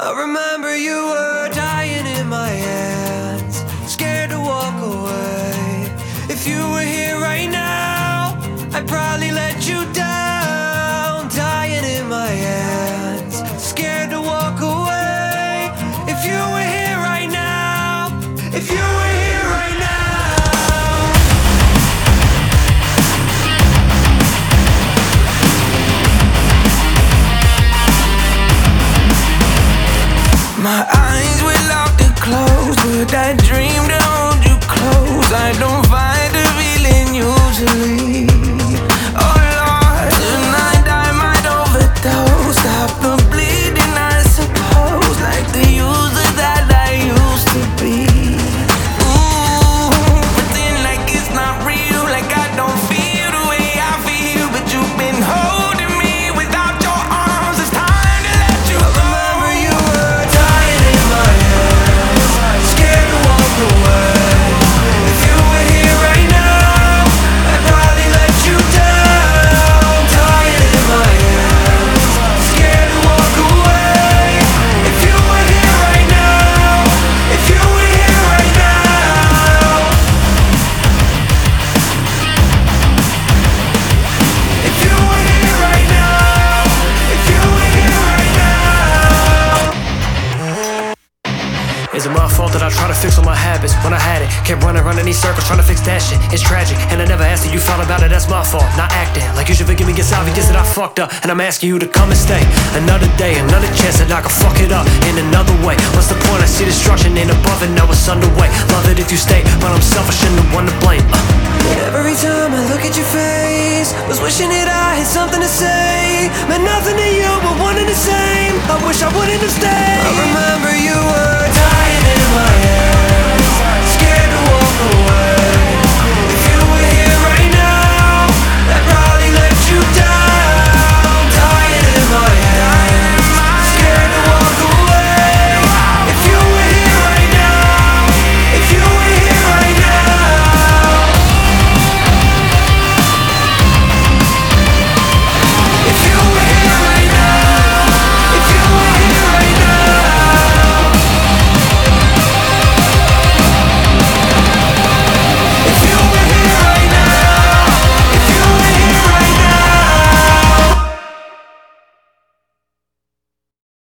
I remember you were dying in my hands, scared to walk away. If you were here right now, I'd probably let you down. Dying in my hands, scared to walk away. If you were here right now, if you were here right now. My eyes were locked and closed, but I dreamed to hold you close. I don't find the feeling usually. Oh Lord, tonight I might overdose. Stop the bleeding, I suppose, like the user that I used to be. Ooh, pretend like it's not real, like I don't feel the way I feel, but you've been holding me without your arms. It's time to let you go. I remember you were dying in my hands, scared to walk away. If you were here right now, I'd probably let you down. Dying in my hands, scared to walk away. If you were here right now, if you were here right now, if you were here right now, if you were here right now. Is it my fault that I try to fix all my habits? When I had it, kept running around in these circles trying to fix that shit. It's tragic, and I never asked if you felt about it. That's my fault, not acting like you should forgive me. It's obvious that I fucked up, and I'm asking you to come and stay. Another day, another chance that I can fuck it up in another way. What's the point? I see destruction ain't above it, now it's underway. Love it if you stay, but I'm selfish and the one to blame. Every time I look at your face, was wishing that I had something to say. Meant nothing to you, but one and the same. I wish I wouldn't have stayed.